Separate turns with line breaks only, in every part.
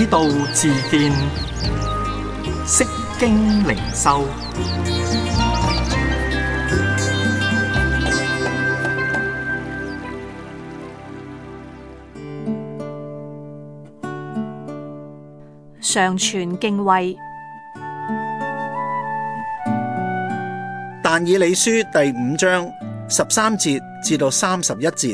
道自見，釋經靈修。
常存敬畏。
但以理書第5章13節至到31節，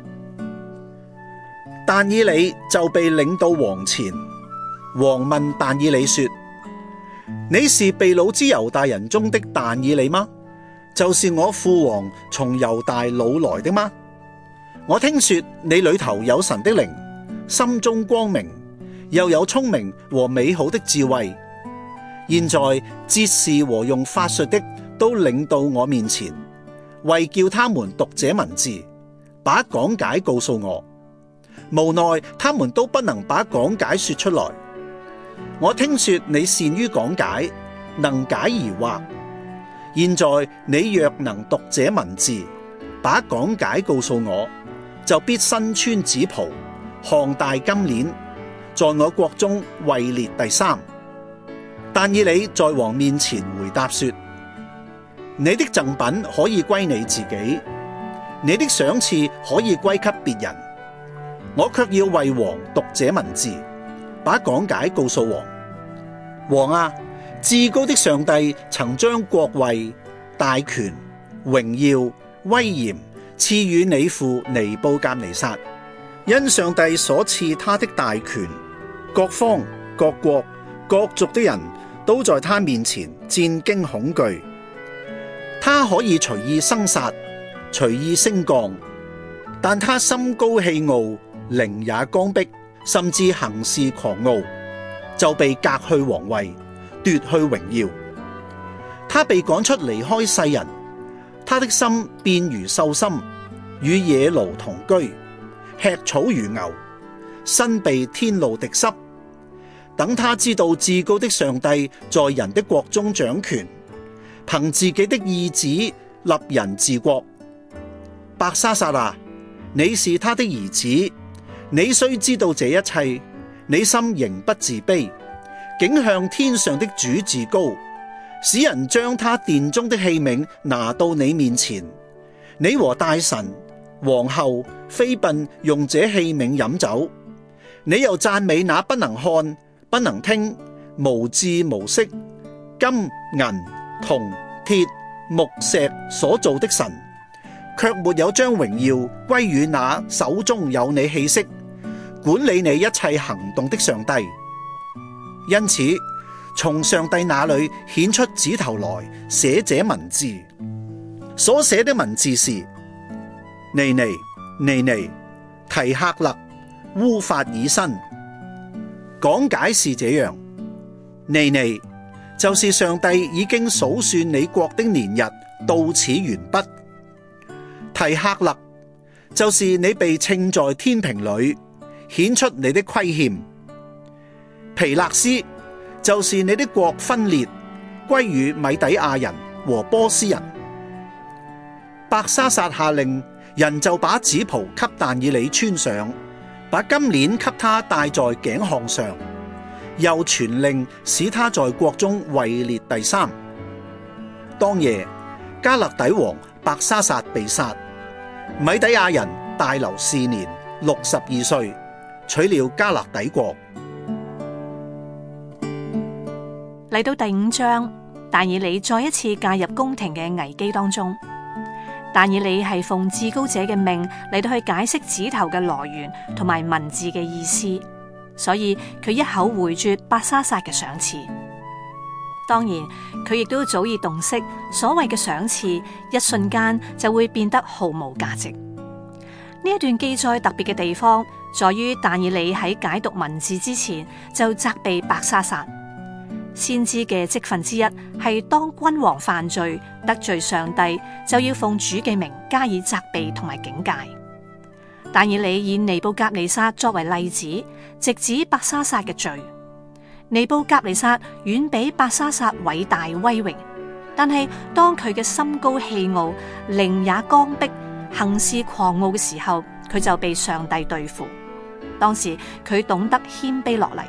但以理就被領到王前，王問但以理說：你是被擄之猶大人中的但以理嗎？就是我父王從猶大擄來的嗎？我聽說你裏頭有神的靈，心中光明，又有聰明和美好的智慧。現在哲士和用法術的都領到我面前，為叫他們讀這文字，把講解告訴我。無奈他們都不能把講解說出來。我聽說你善於講解，能解疑惑。現在你若能讀這文字，把講解告訴我，就必身穿紫袍，項戴金鏈，在我國中位列第3。但以理在王面前回答說：你的贈品可以歸你自己，你的賞賜可以歸給別人，我卻要為王讀這文字，把講解告訴王。王啊，至高的上帝曾將國位、大權、榮耀、威嚴賜予你父尼布甲尼撒，因上帝所賜他的大權，各方、各國、各族的人都在他面前戰驚恐懼。他可以隨意生殺，隨意升降，但他心高氣傲，靈也剛愎，甚至行事狂傲，就被革去王位，奪去榮耀。他被趕出離開世人，他的心變如獸心，與野驢同居，吃草如牛，身被天露滴濕。等他知道至高的上帝在人的國中掌權，憑自己的意志立人治國。伯沙撒啊，你是他的兒子，你雖知道這一切，你心仍不自卑，竟向天上的主自高，使人將他殿中的器皿拿到你面前。你和大臣、皇后、妃嬪用這器皿飲酒，你又讚美那不能看、不能聽、無智無識、金銀銅鐵木石所造的神，卻沒有將榮耀歸於那手中有你氣息、管理你一切行動的上帝。因此，從上帝那裏顯出指頭來寫這文字，所寫的文字是：尼尼，尼尼，提客勒，烏法珥新。講解是這樣：尼尼，就是上帝已經數算你國的年日到此完畢。提客勒，就是你被稱在天平裏，顯出你的虧欠。皮勒斯，就是你的國分裂，歸於米底亞人和波斯人。伯沙撒下令，人就把紫袍給但以理穿上，把金鏈給他戴在頸項上，又傳令使他在國中位列第3。當夜，加勒底王伯沙撒被殺，米底亞人大流士年62歲，取了加勒底國。
嚟到第5章，但以理再一次介入宮廷嘅危機當中。但以理係奉至高者嘅命嚟到去解釋指頭嘅來源同埋文字嘅意思，所以佢一口回絕伯沙撒嘅賞賜。當然，佢亦都早已洞悉所謂嘅賞賜，一瞬間就會變得毫無價值。呢一段記載特別嘅地方，在於但以理喺解讀文字之前就責備伯沙撒。先知嘅職分之一係當君王犯罪得罪上帝，就要奉主嘅名加以責備同埋警戒。但以理以尼布甲尼撒作為例子，直指伯沙撒嘅罪。尼布甲尼撒遠比伯沙撒偉大威榮，但係當佢嘅心高氣傲，靈也剛愎，行事狂傲嘅時候，佢就被上帝對付。當時佢懂得謙卑落嚟，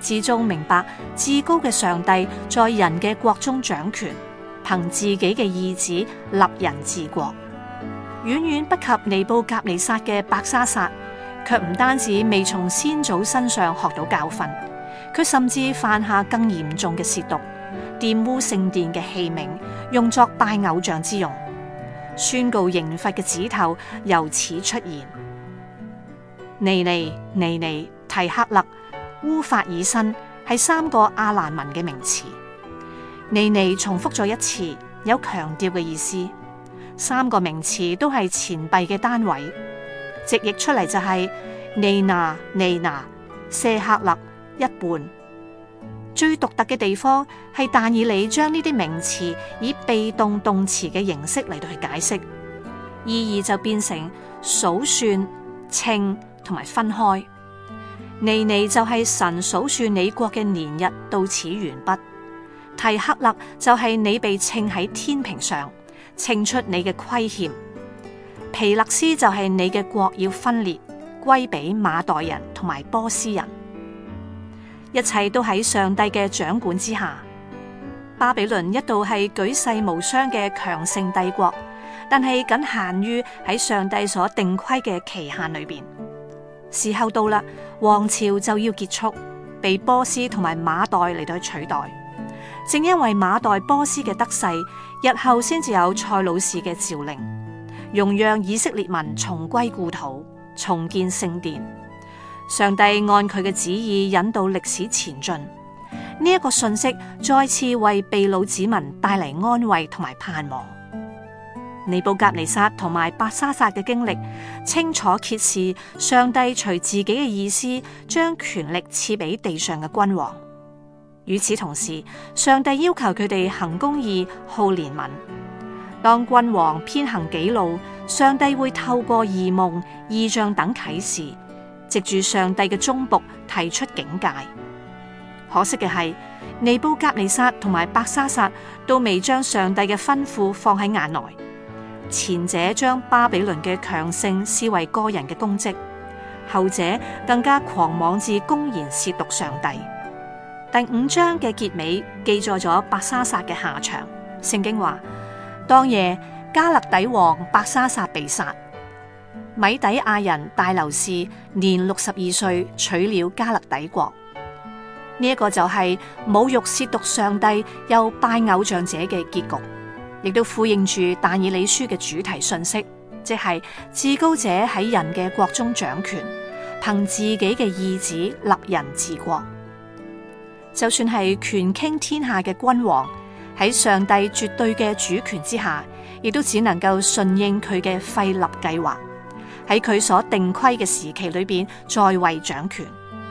至終明白至高嘅上帝在人嘅國中掌權，憑自己嘅意志立人治國。遠遠不及尼布甲尼撒嘅伯沙撒，卻唔單止未從先祖身上學到教訓，佢甚至犯下更嚴重嘅褻瀆，玷污聖殿嘅器皿，用作拜偶像之用。宣告刑罰嘅指頭由此出現。尼尼、尼尼、提克勒、烏法爾新係3個亞蘭文嘅名詞。尼尼重複咗一次，有強調嘅意思。3個名詞都係錢幣嘅單位，直譯出嚟就係尼拿、尼拿、舍客勒一半。最獨特嘅地方係但以理將呢啲名詞以被動動詞嘅形式嚟到去解釋，意義就變成數算、稱同埋分開。尼尼就係神數算你國嘅年日到此完畢，提克勒就係你被稱喺天平上，稱出你嘅虧欠，皮勒斯就係你嘅國要分裂，歸俾馬代人同埋波斯人。一切都喺上帝嘅掌管之下。巴比倫一度係舉世無雙嘅強盛帝國，但係僅限於喺上帝所定規嘅期限裏邊。時候到啦，王朝就要結束，被波斯同埋馬代嚟到取代。正因為馬代波斯嘅得勢，日後先至有塞魯士嘅詔令，容讓以色列民重歸故土，重建聖殿。上帝按佢嘅旨意引導歷史前進，呢一個信息再次為被擄子民帶嚟安慰同埋盼望。尼布甲尼撒同埋伯沙撒嘅經歷，清楚揭示上帝隨自己嘅意思，將權力賜俾地上嘅君王。與此同時，上帝要求佢哋行公義、好憐憫。當君王偏行己路，上帝會透過異夢、異象等啟示，藉住上帝嘅忠僕提出警戒。可惜嘅係，尼布甲尼撒同埋伯沙撒都未將上帝嘅吩咐放喺眼內。前者將巴比倫嘅強盛視為個人嘅功績，後者更加狂妄至公然褻瀆上帝。第5章嘅結尾記載咗伯沙撒嘅下場。聖經話：當夜加勒底王伯沙撒被殺，米底亞人大流士年62歲取了加勒底國。呢一個就係侮辱褻瀆上帝又拜偶像者嘅結局，亦都呼應住但以理書嘅主題信息，即係至高者喺人嘅國中掌權，憑自己嘅意志立人治國。就算係權傾天下嘅君王，喺上帝絕對嘅主權之下，亦都只能夠順應佢嘅廢立計劃，喺佢所定規嘅時期裏邊在位掌權。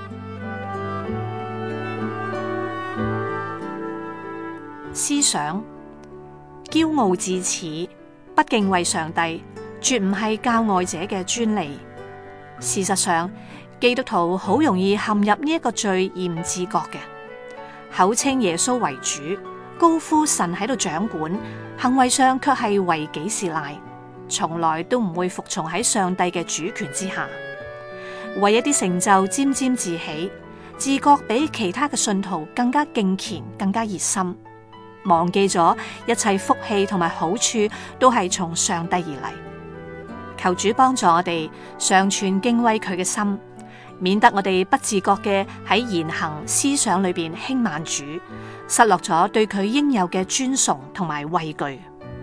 思想，驕傲自恃，不敬畏上帝，絕唔係教外者嘅專利。事實上，基督徒好容易陷入呢一個罪而唔自覺嘅。口稱耶穌為主，高呼神喺度掌管，行為上卻係為己是賴，從來都唔會服從喺上帝嘅主權之下，為一啲成就沾沾自喜，自覺比其他嘅信徒更加敬虔，更加熱心，忘記咗一切福氣同埋好處都係從上帝而嚟。求主幫助我哋常存敬畏佢嘅心，免得我哋不自覺嘅喺言行思想裏邊輕慢主，失落咗對佢應有嘅尊崇同埋畏懼。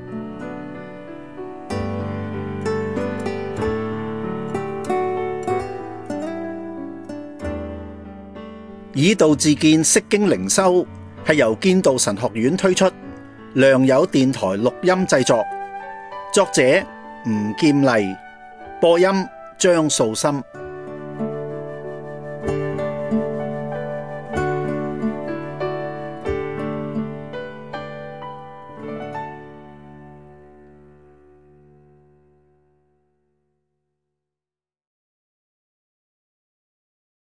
以道自見釋經靈修係由建道神學院推出，良友電台錄音製作，作者吳劍麗，播音張素心。